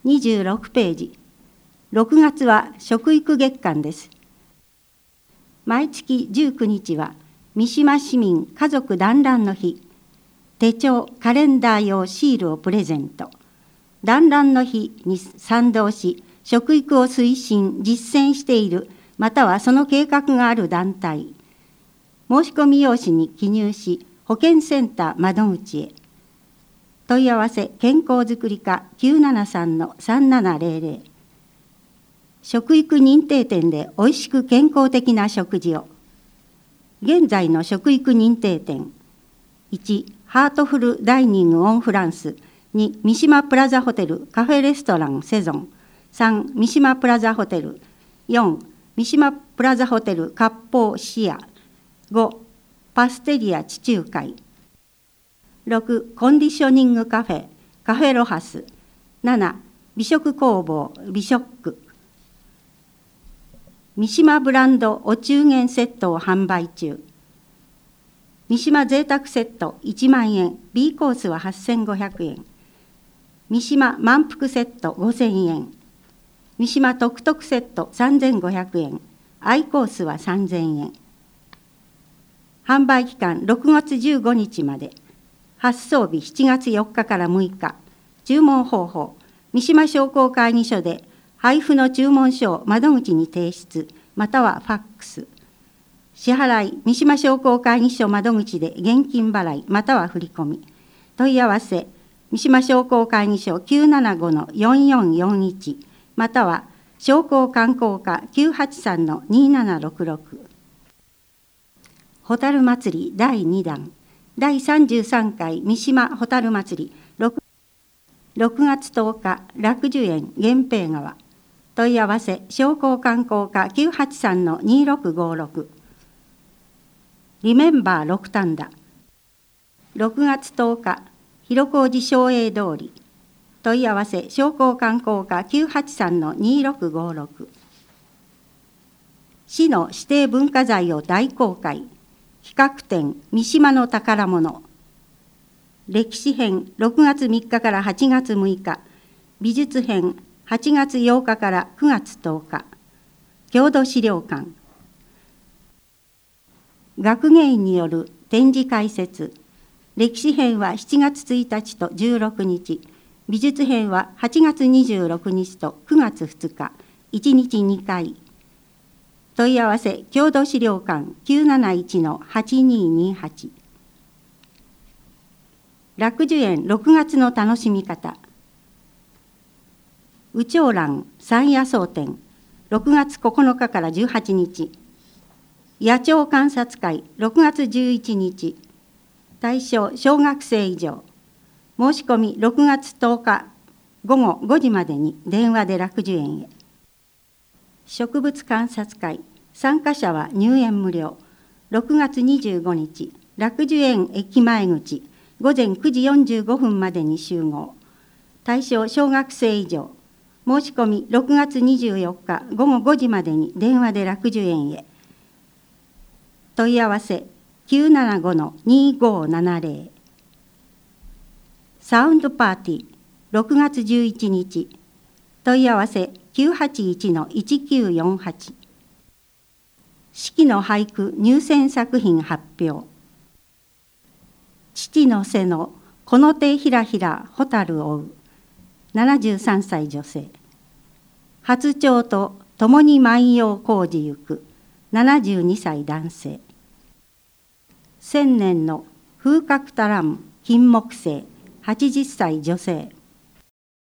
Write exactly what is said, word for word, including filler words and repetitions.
にじゅうろくページ。ろくがつは食育月間です。毎月じゅうくにちは三島市民家族団らんの日。手帳、カレンダー用シールをプレゼント。団らんの日に賛同し、食育を推進、実践している、またはその計画がある団体。申し込み用紙に記入し、保健センター窓口へ。問い合わせ健康づくり課 きゅうななさんのさんななゼロゼロ。食育認定店でおいしく健康的な食事を。現在の食育認定店。いち、ハートフルダイニングオンフランス。に、三島プラザホテルカフェレストランセゾン。さん、三島プラザホテル。よん、三島プラザホテル割烹シア。ご、パステリア地中海。ろく、コンディショニングカフェカフェロハス。なな、美食工房美食。三島ブランドお中元セットを販売中。三島贅沢セットいちまんえん、B コースははっせんごひゃくえん。三島満腹セットごせんえん。三島特特セットさんぜんごひゃくえん。I コースはさんぜんえん。販売期間ろくがつじゅうごにちまで。発送日しちがつよっかからむいか。注文方法、三島商工会議所で配布の注文書を窓口に提出、またはファックス。支払い、三島商工会議所窓口で現金払い、または振り込み。問い合わせ、三島商工会議所 きゅうななごのよんよんよんいち、または商工観光課 きゅうはちさんのにななろくろく。ホタル祭りだいにだん。だいさんじゅうさんかい三島ホタル祭り 6, ろくがつとおか楽寿園源平川。問い合わせ商工観光課 きゅうはちさんのにろくごろく。リメンバー六反田。ろくがつとおか広小路松栄通り。問い合わせ商工観光課 きゅうはちさんのにろくごろく。市の指定文化財を大公開。企画展三島の宝物。歴史編ろくがつみっかからはちがつむいか。美術編はちがつようかからくがつとおか。郷土資料館。学芸員による展示解説。歴史編はしちがつついたちとじゅうろくにち。美術編ははちがつにじゅうろくにちとくがつふつか。いちにちにかい。問い合わせ郷土資料館 きゅうなないちのはちにーにーはち。楽寿園ろくがつの楽しみ方。宇長蘭山野草展ろくがつここのかからじゅうはちにち。野鳥観察会ろくがつじゅういちにち。対象小学生以上。申し込みろくがつとおかごごごじまでに電話で楽寿園へ。植物観察会、参加者は入園無料。ろくがつにじゅうごにち、楽寿園駅前口、ごぜんくじよんじゅうごふんまでに集合。対象小学生以上。申し込みろくがつにじゅうよっかごごごじまでに電話で楽寿園へ。問い合わせきゅうななごのにごななゼロ。サウンドパーティーろくがつじゅういちにち。問い合わせきゅうはちいちのいちきゅうよんはち。四季の俳句入選作品発表。父の背のこの手ひらひら蛍追う。ななじゅうさんさい女性。初蝶と共に万葉工事ゆく。ななじゅうにさい男性。千年の風格たらん金木犀。はちじゅっさい女性。